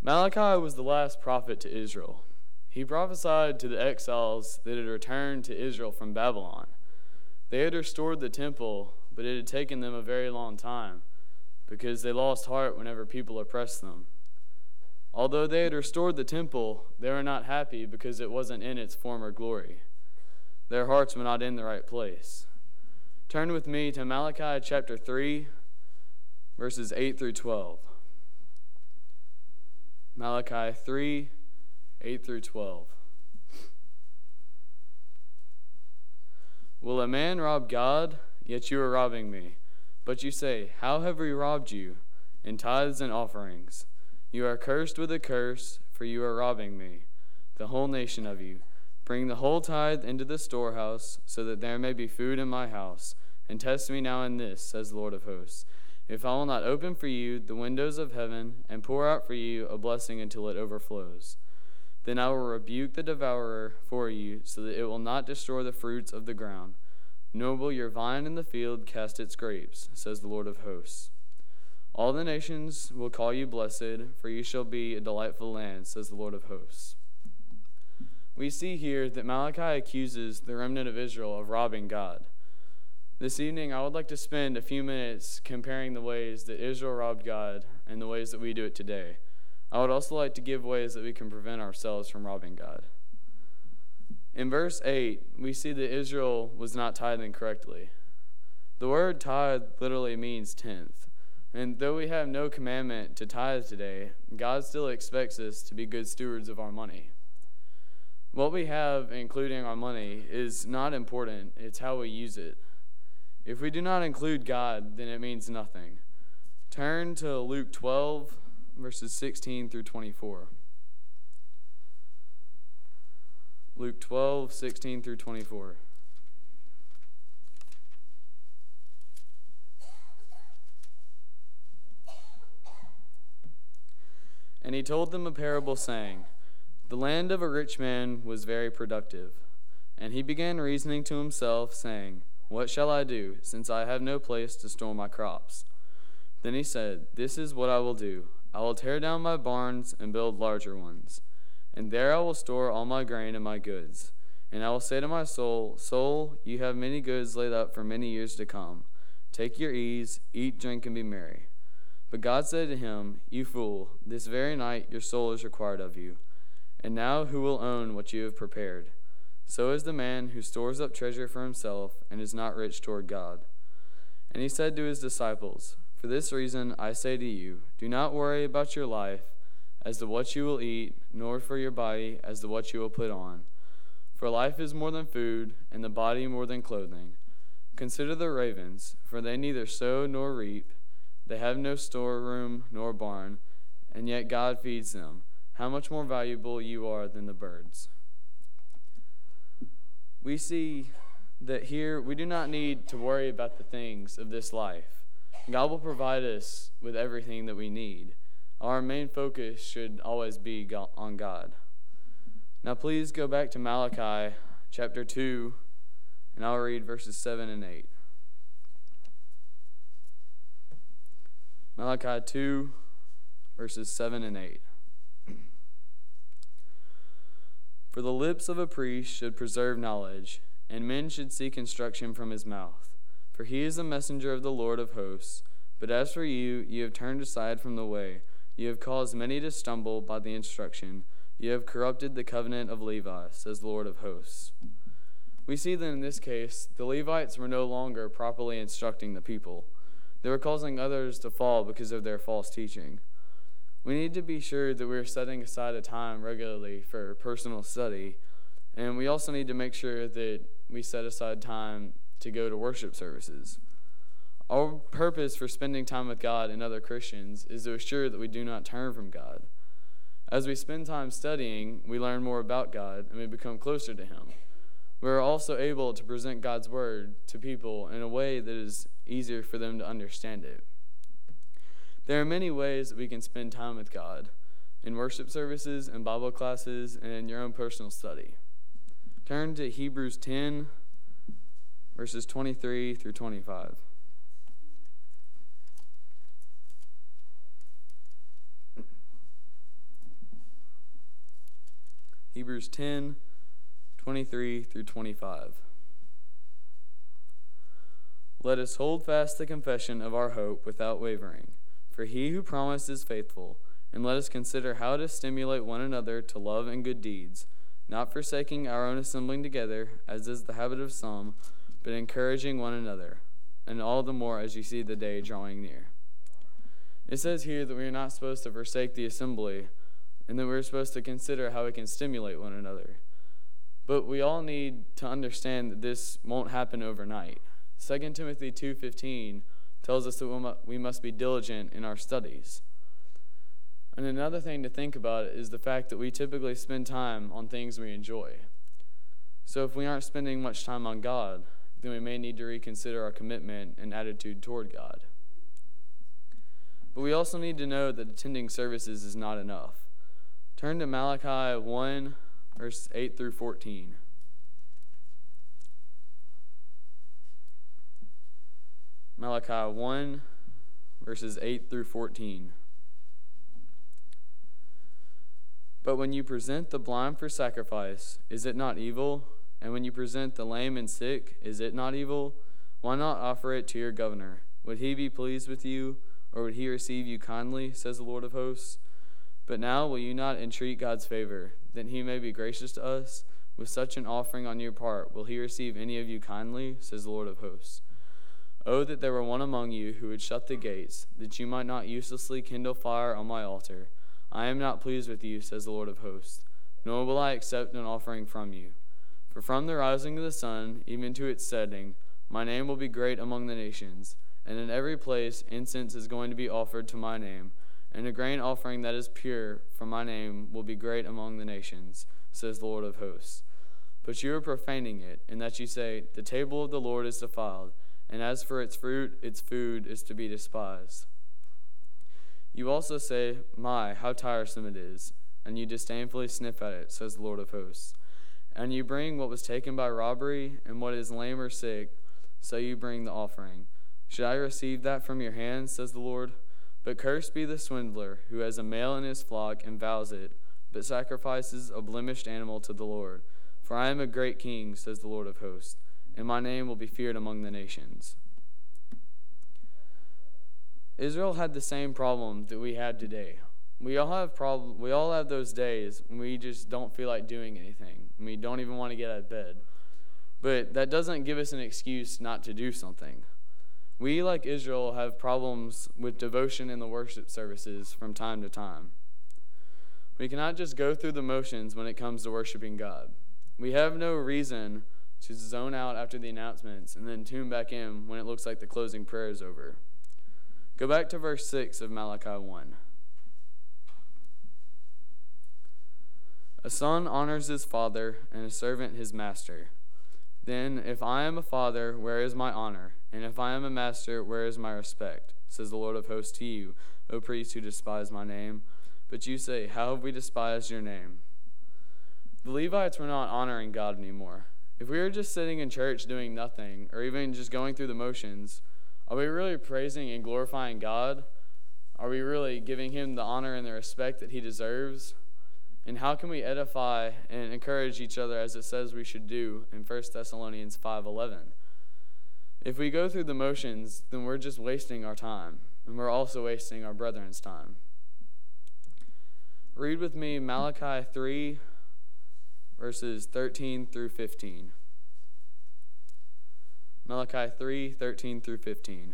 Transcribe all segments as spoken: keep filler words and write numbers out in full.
Malachi was the last prophet to Israel. He prophesied to the exiles that had returned to Israel from Babylon. They had restored the temple, but it had taken them a very long time because they lost heart whenever people oppressed them. Although they had restored the temple, they were not happy because it wasn't in its former glory. Their hearts were not in the right place. Turn with me to Malachi chapter three, verses eight through twelve. Malachi three, eight through twelve. Will a man rob God? Yet you are robbing me. But you say, how have we robbed you? In tithes and offerings. You are cursed with a curse, for you are robbing me, the whole nation of you. Bring the whole tithe into the storehouse, so that there may be food in my house. And test me now in this, says the Lord of hosts. If I will not open for you the windows of heaven, and pour out for you a blessing until it overflows, then I will rebuke the devourer for you, so that it will not destroy the fruits of the ground, nor will your vine in the field cast its grapes, says the Lord of hosts. All the nations will call you blessed, for you shall be a delightful land, says the Lord of hosts. We see here that Malachi accuses the remnant of Israel of robbing God. This evening, I would like to spend a few minutes comparing the ways that Israel robbed God and the ways that we do it today. I would also like to give ways that we can prevent ourselves from robbing God. In verse eight, we see that Israel was not tithing correctly. The word tithe literally means tenth. And though we have no commandment to tithe today, God still expects us to be good stewards of our money. What we have, including our money, is not important. It's how we use it. If we do not include God, then it means nothing. Turn to Luke twelve, verses sixteen through twenty-four. Luke twelve, sixteen through twenty-four. And he told them a parable, saying, the land of a rich man was very productive. And he began reasoning to himself, saying, what shall I do, since I have no place to store my crops? Then he said, this is what I will do. I will tear down my barns and build larger ones. And there I will store all my grain and my goods. And I will say to my soul, soul, you have many goods laid up for many years to come. Take your ease, eat, drink, and be merry. But God said to him, you fool, this very night your soul is required of you. And now who will own what you have prepared? So is the man who stores up treasure for himself and is not rich toward God. And he said to his disciples, for this reason I say to you, do not worry about your life as to what you will eat, nor for your body as to what you will put on. For life is more than food, and the body more than clothing. Consider the ravens, for they neither sow nor reap. They have no storeroom nor barn, and yet God feeds them. How much more valuable you are than the birds. We see that here we do not need to worry about the things of this life. God will provide us with everything that we need. Our main focus should always be on God. Now please go back to Malachi chapter two, and I'll read verses seven and eight. Malachi two, verses seven and eight. For the lips of a priest should preserve knowledge, and men should seek instruction from his mouth. For he is a messenger of the Lord of hosts. But as for you, you have turned aside from the way. You have caused many to stumble by the instruction. You have corrupted the covenant of Levi, says the Lord of hosts. We see that in this case, the Levites were no longer properly instructing the people. They were causing others to fall because of their false teaching. We need to be sure that we're setting aside a time regularly for personal study, and we also need to make sure that we set aside time to go to worship services. Our purpose for spending time with God and other Christians is to assure that we do not turn from God. As we spend time studying, we learn more about God and we become closer to Him. We are also able to present God's Word to people in a way that is easier for them to understand it. There are many ways that we can spend time with God in worship services and Bible classes and in your own personal study. Turn to Hebrews ten, verses twenty-three through twenty-five. Hebrews ten, twenty-three through twenty-five. Let us hold fast the confession of our hope without wavering, for he who promised is faithful, and let us consider how to stimulate one another to love and good deeds, not forsaking our own assembling together, as is the habit of some, but encouraging one another, and all the more as you see the day drawing near. It says here that we are not supposed to forsake the assembly, and that we're supposed to consider how we can stimulate one another. But we all need to understand that this won't happen overnight. Second Timothy two fifteen tells us that we must be diligent in our studies. And another thing to think about is the fact that we typically spend time on things we enjoy. So if we aren't spending much time on God, then we may need to reconsider our commitment and attitude toward God. But we also need to know that attending services is not enough. Turn to Malachi one, verse eight through fourteen. Malachi one, verses eight through fourteen. But when you present the blind for sacrifice, is it not evil? And when you present the lame and sick, is it not evil? Why not offer it to your governor? Would he be pleased with you, or would he receive you kindly, says the Lord of hosts? But now will you not entreat God's favor, that he may be gracious to us? With such an offering on your part, will he receive any of you kindly, says the Lord of hosts? Oh, that there were one among you who would shut the gates, that you might not uselessly kindle fire on my altar. I am not pleased with you, says the Lord of hosts, nor will I accept an offering from you. For from the rising of the sun, even to its setting, my name will be great among the nations, and in every place incense is going to be offered to my name, and a grain offering that is pure from my name will be great among the nations, says the Lord of hosts. But you are profaning it, in that you say, the table of the Lord is defiled, and as for its fruit, its food is to be despised. You also say, my, how tiresome it is, and you disdainfully sniff at it, says the Lord of hosts. And you bring what was taken by robbery, and what is lame or sick, so you bring the offering. Should I receive that from your hands, says the Lord? But cursed be the swindler, who has a male in his flock and vows it, but sacrifices a blemished animal to the Lord. For I am a great king, says the Lord of hosts, and my name will be feared among the nations. Israel had the same problem that we had today. We all have problem. We all have those days when we just don't feel like doing anything. We don't even want to get out of bed. But that doesn't give us an excuse not to do something. We, like Israel, have problems with devotion in the worship services from time to time. We cannot just go through the motions when it comes to worshiping God. We have no reason to zone out after the announcements and then tune back in when it looks like the closing prayer is over. Go back to verse six of Malachi one. A son honors his father, and a servant his master. Then, if I am a father, where is my honor? And if I am a master, where is my respect? Says the Lord of hosts to you, O priests who despise my name. But you say, how have we despised your name? The Levites were not honoring God anymore. If we were just sitting in church doing nothing, or even just going through the motions, are we really praising and glorifying God? Are we really giving him the honor and the respect that he deserves? And how can we edify and encourage each other as it says we should do in First Thessalonians five eleven? If we go through the motions, then we're just wasting our time, and we're also wasting our brethren's time. Read with me Malachi three, verses thirteen through fifteen. Malachi three, thirteen through fifteen.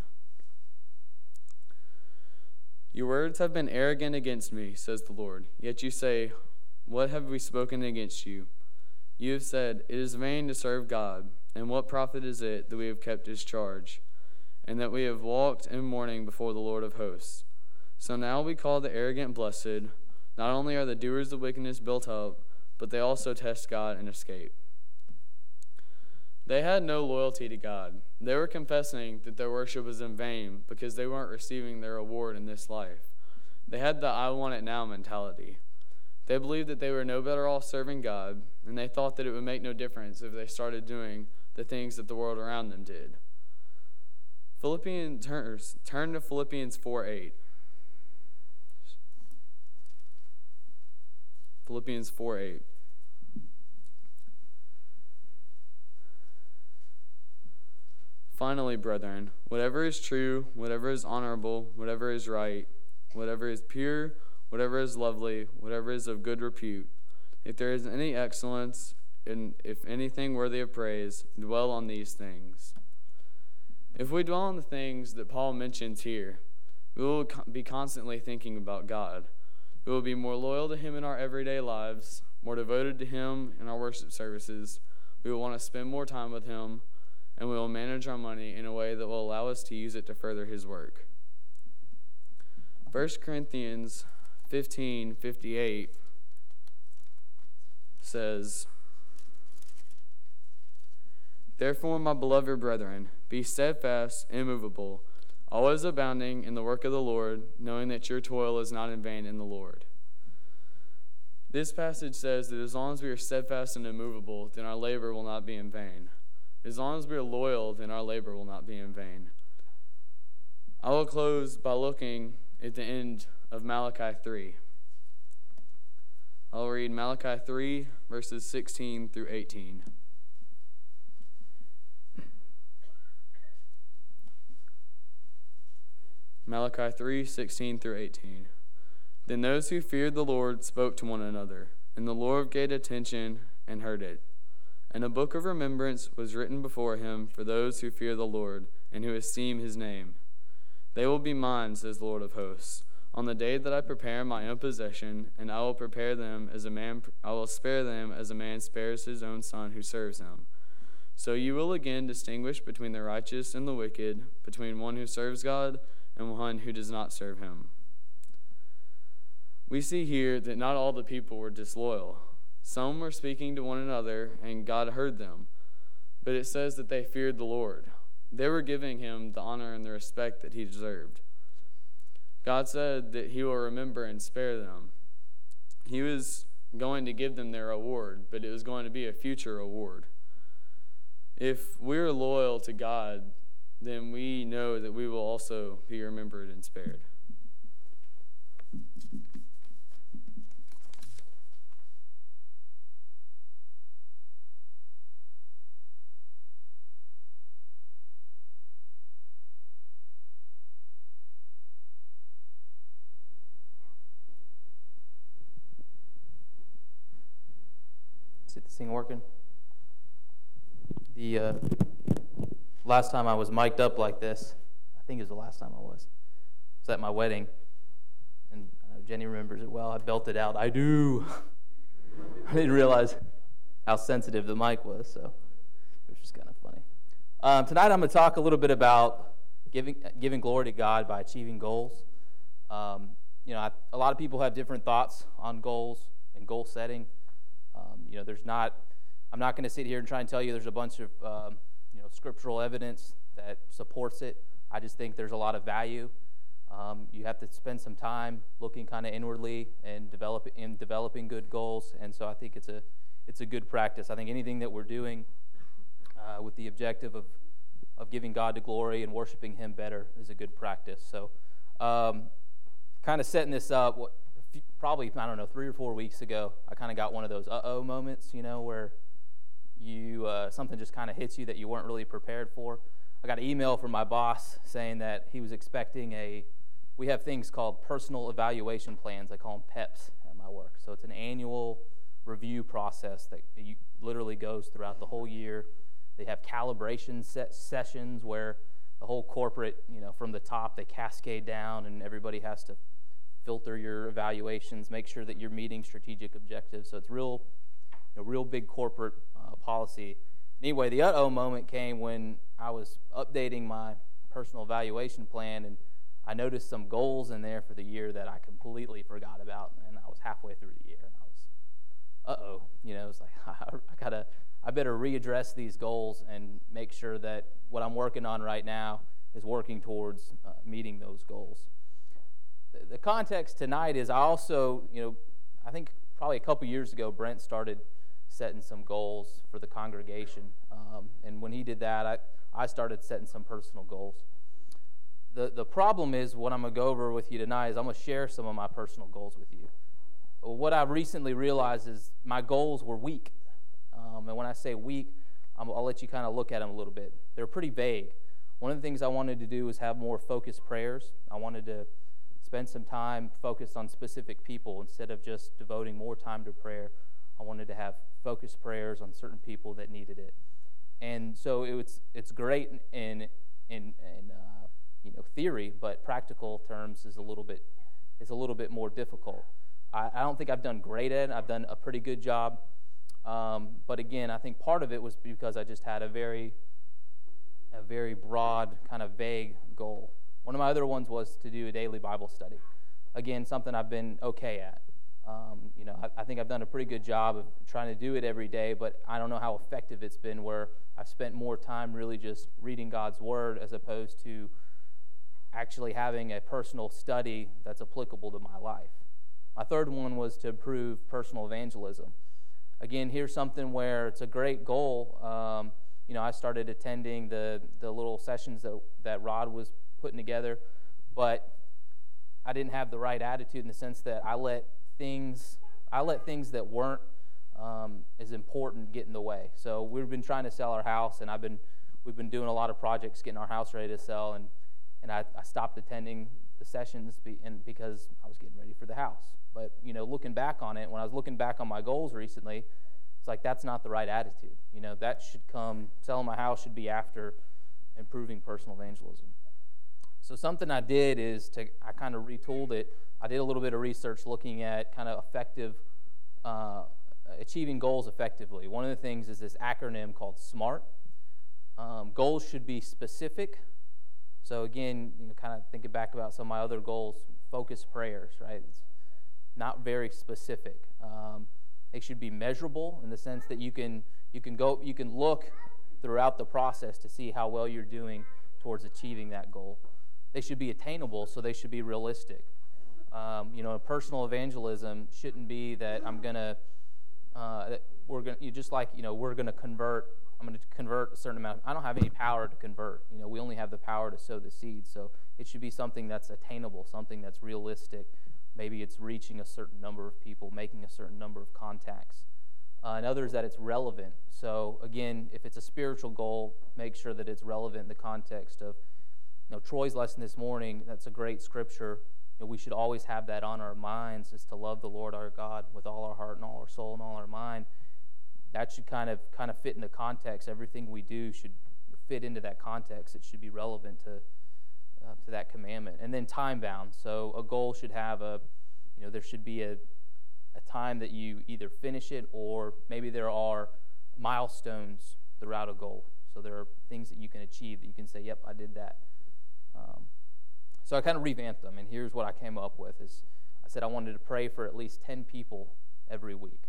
Your words have been arrogant against me, says the Lord. Yet you say, what have we spoken against you? You have said, it is vain to serve God, and what profit is it that we have kept his charge, and that we have walked in mourning before the Lord of hosts? So now we call the arrogant blessed. Not only are the doers of wickedness built up, but they also test God and escape. They had no loyalty to God. They were confessing that their worship was in vain because they weren't receiving their reward in this life. They had the I want it now mentality. They believed that they were no better off serving God, and they thought that it would make no difference if they started doing the things that the world around them did. Philippians, turn, turn to Philippians four eight. Philippians four eight. Finally, brethren, whatever is true, whatever is honorable, whatever is right, whatever is pure, whatever is lovely, whatever is of good repute, if there is any excellence, and if anything worthy of praise, dwell on these things. If we dwell on the things that Paul mentions here, we will be constantly thinking about God. We will be more loyal to him in our everyday lives, more devoted to him in our worship services. We will want to spend more time with him, and we will manage our money in a way that will allow us to use it to further his work. First Corinthians fifteen fifty-eight says, "Therefore, my beloved brethren, be steadfast, immovable, always abounding in the work of the Lord, knowing that your toil is not in vain in the Lord." This passage says that as long as we are steadfast and immovable, then our labor will not be in vain. As long as we are loyal, then our labor will not be in vain. I will close by looking at the end of Malachi three. I'll read Malachi three, verses sixteen through eighteen. Malachi three, sixteen through eighteen. Then those who feared the Lord spoke to one another, and the Lord gave attention and heard it. And a book of remembrance was written before him for those who fear the Lord and who esteem his name. They will be mine, says the Lord of hosts, on the day that I prepare my own possession, and I will prepare them as a man. I will spare them as a man spares his own son who serves him. So you will again distinguish between the righteous and the wicked, between one who serves God and one who does not serve him. We see here that not all the people were disloyal. Some were speaking to one another, and God heard them. But it says that they feared the Lord. They were giving him the honor and the respect that he deserved. God said that he will remember and spare them. He was going to give them their reward, but it was going to be a future reward. If we're loyal to God, then we know that we will also be remembered and spared. Is this thing working? The uh, last time I was mic'd up like this, I think it was the last time I was, was at my wedding. And I know Jenny remembers it well. I belted out, "I do." I didn't realize how sensitive the mic was, so it was just kind of funny. Um, tonight I'm going to talk a little bit about giving giving glory to God by achieving goals. Um, you know, I, a lot of people have different thoughts on goals and goal setting. Um, you know, there's not, I'm not going to sit here and try and tell you there's a bunch of, um, you know, scriptural evidence that supports it. I just think there's a lot of value. Um, you have to spend some time looking kind of inwardly and develop in developing good goals. And so I think it's a, it's a good practice. I think anything that we're doing uh, with the objective of, of giving God the glory and worshiping Him better is a good practice. So, um, kind of setting this up. What, Probably, I don't know, three or four weeks ago, I kind of got one of those uh-oh moments, you know, where you uh, something just kind of hits you that you weren't really prepared for. I got an email from my boss saying that he was expecting a, we have things called personal evaluation plans. I call them P E Ps at my work. So it's an annual review process that you, literally goes throughout the whole year. They have calibration set sessions where the whole corporate, you know, from the top, they cascade down and everybody has to filter your evaluations, make sure that you're meeting strategic objectives. So it's real, you know, real big corporate uh, policy. Anyway, the uh-oh moment came when I was updating my personal evaluation plan, and I noticed some goals in there for the year that I completely forgot about, and I was halfway through the year, and I was, uh-oh, you know, it's like, I gotta, I better readdress these goals and make sure that what I'm working on right now is working towards uh, meeting those goals. The context tonight is I also, you know, I think probably a couple years ago, Brent started setting some goals for the congregation. Um, and when he did that, I, I started setting some personal goals. The, the problem is what I'm going to go over with you tonight is I'm going to share some of my personal goals with you. What I've recently realized is my goals were weak. Um, and when I say weak, I'm, I'll let you kind of look at them a little bit. They're pretty vague. One of the things I wanted to do was have more focused prayers. I wanted to spend some time focused on specific people instead of just devoting more time to prayer. I wanted to have focused prayers on certain people that needed it. And so it was, it's great in in, in uh, you know theory, but practical terms is a little bit is a little bit more difficult. I, I don't think I've done great at it. I've done a pretty good job. Um, but again, I think part of it was because I just had a very a very broad, kind of vague goal. One of my other ones was to do a daily Bible study. Again, something I've been okay at. Um, you know, I, I think I've done a pretty good job of trying to do it every day, but I don't know how effective it's been where I've spent more time really just reading God's Word as opposed to actually having a personal study that's applicable to my life. My third one was to improve personal evangelism. Again, here's something where it's a great goal. Um, you know, I started attending the, the little sessions that, that Rod was putting together, but I didn't have the right attitude in the sense that I let things I let things that weren't um, as important get in the way. So we've been trying to sell our house, and I've been we've been doing a lot of projects getting our house ready to sell, and and I, I stopped attending the sessions be, and because I was getting ready for the house. But you know, looking back on it, when I was looking back on my goals recently, it's like that's not the right attitude. You know, that should come selling my house should be after improving personal evangelism. So something I did is to I kind of retooled it. I did a little bit of research looking at kind of effective, uh, achieving goals effectively. One of the things is this acronym called SMART. Um, goals should be specific. So again, you know, kind of thinking back about some of my other goals, focused prayers, right? It's not very specific. Um, they should be measurable in the sense that you can you can go you can look throughout the process to see how well you're doing towards achieving that goal. They should be attainable, so they should be realistic. Um, you know, personal evangelism shouldn't be that I'm gonna, uh, that we're gonna, you just like you know, we're gonna convert. I'm gonna convert a certain amount. I don't have any power to convert. You know, we only have the power to sow the seed. So it should be something that's attainable, something that's realistic. Maybe it's reaching a certain number of people, making a certain number of contacts. Uh, and others that it's relevant. So again, if it's a spiritual goal, make sure that it's relevant in the context of, you know, Troy's lesson this morning. That's a great scripture. You know, we should always have that on our minds, is to love the Lord our God with all our heart and all our soul and all our mind. That should kind of kind of fit in the context. Everything we do should fit into that context. It should be relevant to uh, to that commandment. And then time bound. So a goal should have a, you know, there should be a a time that you either finish it, or maybe there are milestones throughout a goal. So there are things that you can achieve that you can say, yep, I did that. Um, so I kind of revamped them, and here's what I came up with. Is I said I wanted to pray for at least ten people every week.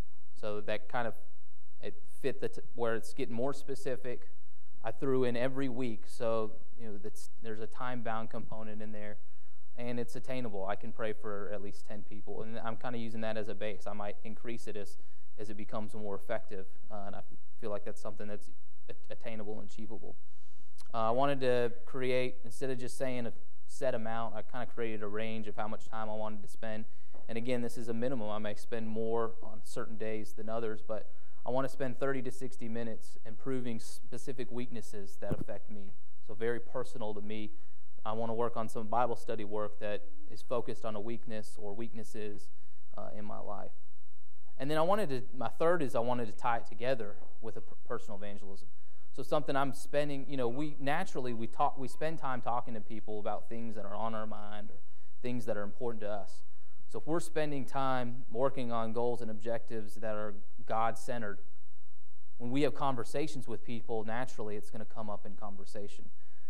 So that kind of, it fit the t- where it's getting more specific. I threw in every week, so you know that's, there's a time-bound component in there, and it's attainable. I can pray for at least ten people, and I'm kind of using that as a base. I might increase it as, as it becomes more effective, uh, and I feel like that's something that's attainable and achievable. Uh, I wanted to create, instead of just saying a set amount, I kind of created a range of how much time I wanted to spend. And again, this is a minimum. I may spend more on certain days than others, but I want to spend thirty to sixty minutes improving specific weaknesses that affect me. So very personal to me. I want to work on some Bible study work that is focused on a weakness or weaknesses uh, in my life. And then I wanted to, my third is I wanted to tie it together with a p- personal evangelism. So something I'm spending, you know, we naturally, we talk, we spend time talking to people about things that are on our mind or things that are important to us. So if we're spending time working on goals and objectives that are God-centered, when we have conversations with people, naturally it's going to come up in conversation.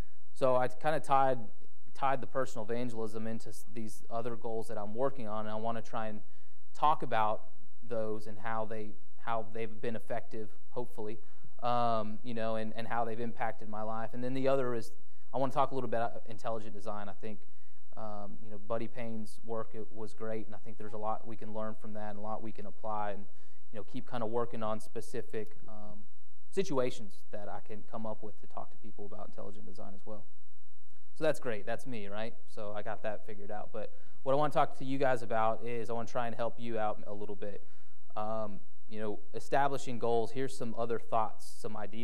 So I kind of tied tied the personal evangelism into these other goals that I'm working on, and I want to try and talk about those and how they how they've been effective, hopefully, um, you know, and, and how they've impacted my life. And then the other is I want to talk a little bit about intelligent design. I think um, you know Buddy Payne's work, it was great, and I think there's a lot we can learn from that and a lot we can apply, and you know keep kind of working on specific um, situations that I can come up with to talk to people about intelligent design as well. So that's great. That's me, right? So I got that figured out. But what I want to talk to you guys about is I want to try and help you out a little bit. Um, you know, establishing goals. Here's some other thoughts, some ideas.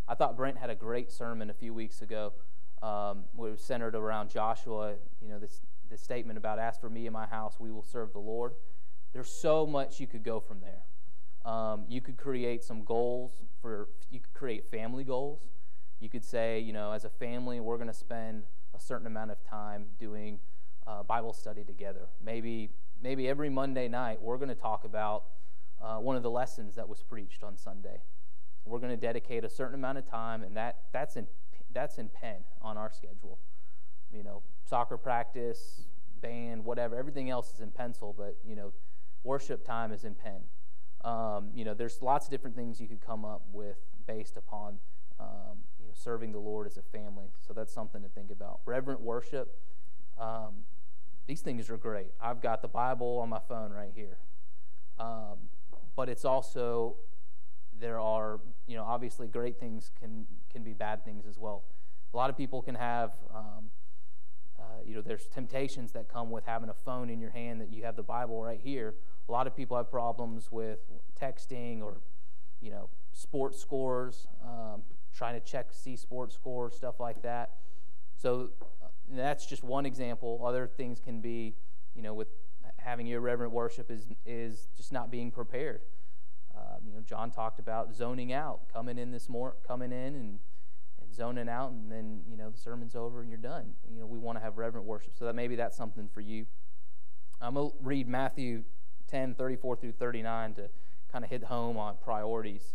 I thought Brent had a great sermon a few weeks ago. Um, it was centered around Joshua, you know, this, this statement about, as for me and my house, we will serve the Lord. There's so much you could go from there. Um, you could create some goals for, you could create family goals. You could say, you know, as a family, we're going to spend a certain amount of time doing uh, Bible study together. Maybe, maybe every Monday night, we're going to talk about uh, one of the lessons that was preached on Sunday. We're going to dedicate a certain amount of time, and that that's in that's in pen on our schedule. You know, soccer practice, band, whatever. Everything else is in pencil, but you know, worship time is in pen. Um, you know, there's lots of different things you could come up with based upon um, you know serving the Lord as a family. So that's something to think about. Reverent worship. Um, these things are great. I've got the Bible on my phone right here, um, but it's also there are, you know, obviously great things can can be bad things as well. A lot of people can have, um, uh, you know, there's temptations that come with having a phone in your hand that you have the Bible right here. A lot of people have problems with texting or, you know, sports scores, um, trying to check, see sports scores, stuff like that. So uh, that's just one example. Other things can be, you know, with having irreverent worship is is just not being prepared. Uh, you know, John talked about zoning out, coming in this more, coming in and, and zoning out, and then you know the sermon's over and you're done. You know, we want to have reverent worship, so that maybe that's something for you. I'm gonna read Matthew ten thirty-four through thirty-nine to kind of hit home on priorities.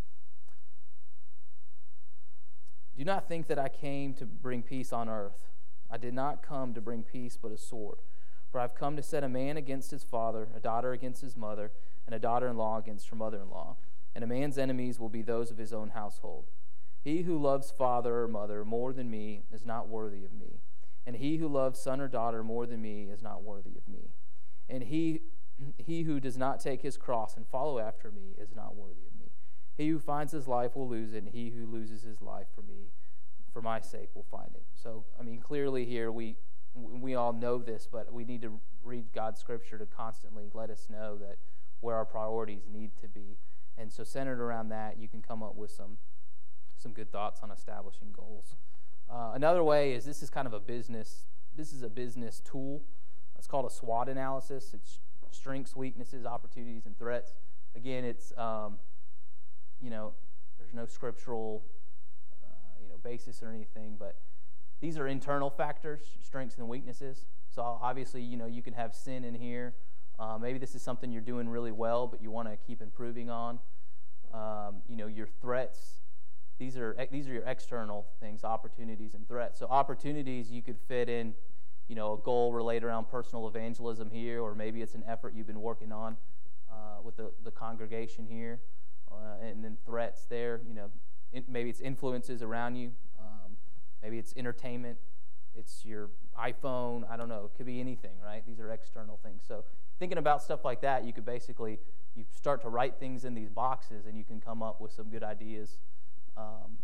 Do not think that I came to bring peace on earth. I did not come to bring peace, but a sword. For I've come to set a man against his father, a daughter against his mother, and a daughter-in-law against her mother-in-law. And a man's enemies will be those of his own household. He who loves father or mother more than me is not worthy of me. And he who loves son or daughter more than me is not worthy of me. And he, he who does not take his cross and follow after me is not worthy of me. He who finds his life will lose it, and he who loses his life for me, for my sake, will find it. So, I mean, clearly here we we all know this, but we need to read God's scripture to constantly let us know that where our priorities need to be. And so centered around that, you can come up with some some good thoughts on establishing goals. Uh, another way is this is kind of a business, this is a business tool. It's called a SWOT analysis. It's strengths, weaknesses, opportunities, and threats. Again, it's, um, you know, there's no scriptural, uh, you know, basis or anything, but these are internal factors, strengths and weaknesses. So obviously, you know, you can have sin in here. Uh, maybe this is something you're doing really well, but you want to keep improving on. Um, you know, your threats. These are these are your external things, opportunities and threats. So opportunities you could fit in, you know, a goal related around personal evangelism here, or maybe it's an effort you've been working on uh, with the, the congregation here. Uh, and then threats there, you know, in, maybe it's influences around you. Um, maybe it's entertainment. It's your iPhone. I don't know. It could be anything, right? These are external things. So thinking about stuff like that, you could basically, you start to write things in these boxes and you can come up with some good ideas, um,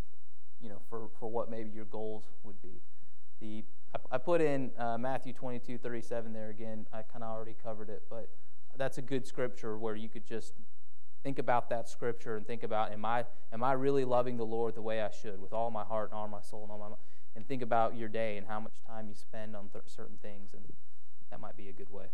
you know, for, for what maybe your goals would be. The I, I put in uh, Matthew twenty-two thirty-seven there again. I kind of already covered it, but that's a good scripture where you could just think about that scripture and think about, am I am I really loving the Lord the way I should, with all my heart and all my soul and all my mind? And think about your day and how much time you spend on th- certain things, and that might be a good way.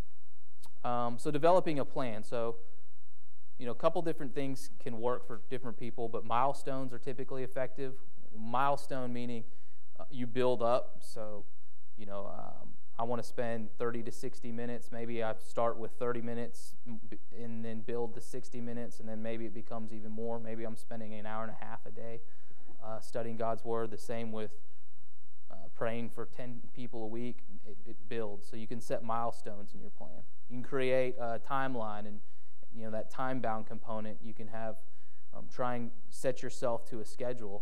Um, so developing a plan. So, you know, a couple different things can work for different people, but milestones are typically effective. Milestone meaning uh, you build up. So, you know, um, I want to spend thirty to sixty minutes. Maybe I start with thirty minutes and then build to sixty minutes, and then maybe it becomes even more. Maybe I'm spending an hour and a half a day uh, studying God's Word. The same with uh, praying for ten people a week. It, it builds. So you can set milestones in your plan. You can create a timeline, and you know that time-bound component. You can have um, try and set yourself to a schedule.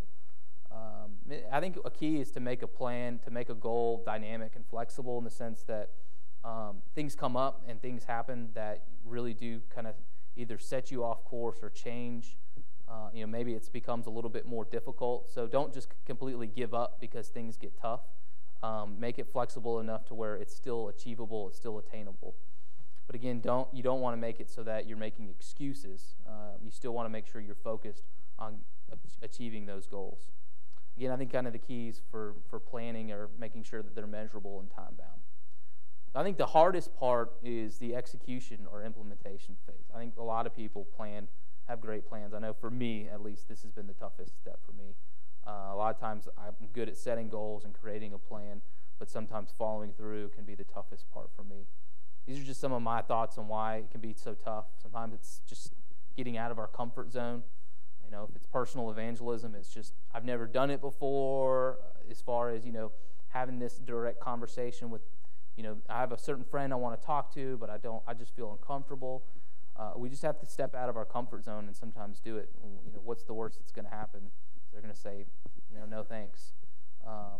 Um, I think a key is to make a plan, to make a goal dynamic and flexible in the sense that um, things come up and things happen that really do kind of either set you off course or change. Uh, you know, maybe it becomes a little bit more difficult. So don't just completely give up because things get tough. Um, make it flexible enough to where it's still achievable, it's still attainable. But again, don't you don't want to make it so that you're making excuses. Uh, you still want to make sure you're focused on achieving those goals. Again, I think kind of the keys for, for planning are making sure that they're measurable and time-bound. I think the hardest part is the execution or implementation phase. I think a lot of people plan, have great plans. I know for me, at least, this has been the toughest step for me. Uh, a lot of times I'm good at setting goals and creating a plan, but sometimes following through can be the toughest part for me. These are just some of my thoughts on why it can be so tough. Sometimes it's just getting out of our comfort zone. You know, if it's personal evangelism, it's just, I've never done it before, as far as, you know, having this direct conversation with, you know, I have a certain friend I want to talk to, but I don't, I just feel uncomfortable. Uh, we just have to step out of our comfort zone and sometimes do it. You know, what's the worst that's going to happen? They're going to say, you know, no thanks. Um,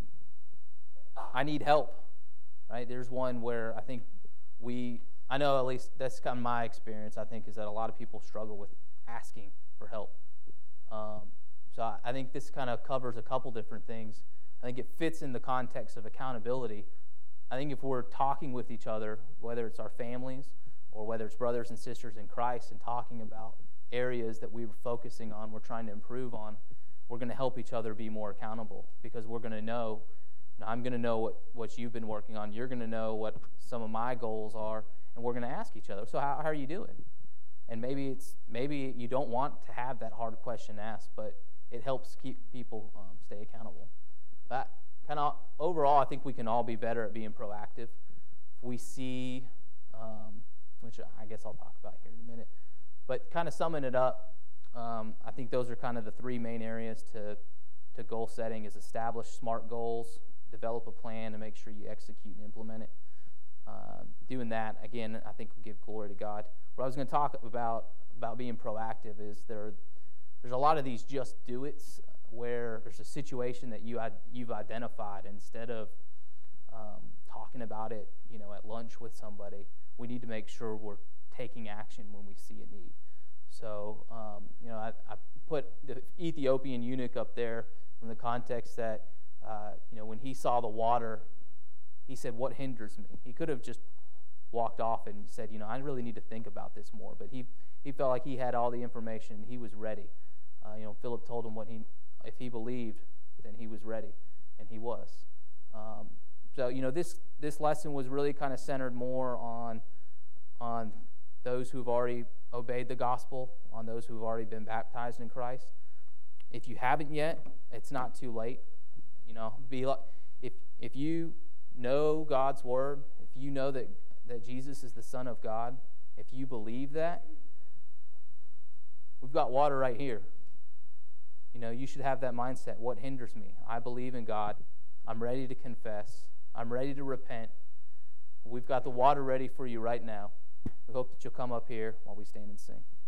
I need help, right? There's one where I think we, I know at least that's kind of my experience, I think, is that a lot of people struggle with asking for help. Um, so I, I think this kind of covers a couple different things. I think it fits in the context of accountability. I think if we're talking with each other, whether it's our families or whether it's brothers and sisters in Christ, and talking about areas that we were focusing on, we're trying to improve on, we're going to help each other be more accountable, because we're going to know, you know, I'm going to know what, what you've been working on, you're going to know what some of my goals are, and we're going to ask each other, so how, how are you doing? And maybe it's maybe you don't want to have that hard question asked, but it helps keep people um, stay accountable. That kind of overall, I think we can all be better at being proactive. If we see, um, which I guess I'll talk about here in a minute, but kind of summing it up, um, I think those are kind of the three main areas to to goal setting: is establish SMART goals, develop a plan, and make sure you execute and implement it. Uh, doing that, again, I think will give glory to God. What I was going to talk about about being proactive is there. There's a lot of these just do it's where there's a situation that you had, you've identified. Instead of um, talking about it, you know, at lunch with somebody, we need to make sure we're taking action when we see a need. So, um, you know, I, I put the Ethiopian eunuch up there from the context that, uh, you know, when he saw the water, he said, "What hinders me?" He could have just walked off and said, you know, I really need to think about this more. But he, he felt like he had all the information. He was ready. Uh, you know, Philip told him what he, if he believed, then he was ready, and he was. Um, so, you know, this this lesson was really kind of centered more on on those who've already obeyed the gospel, on those who've already been baptized in Christ. If you haven't yet, it's not too late. You know, be like, if if you know God's word, if you know that that Jesus is the Son of God, if you believe that, we've got water right here. You know, you should have that mindset. What hinders me? I believe in God. I'm ready to confess. I'm ready to repent. We've got the water ready for you right now. We hope that you'll come up here while we stand and sing.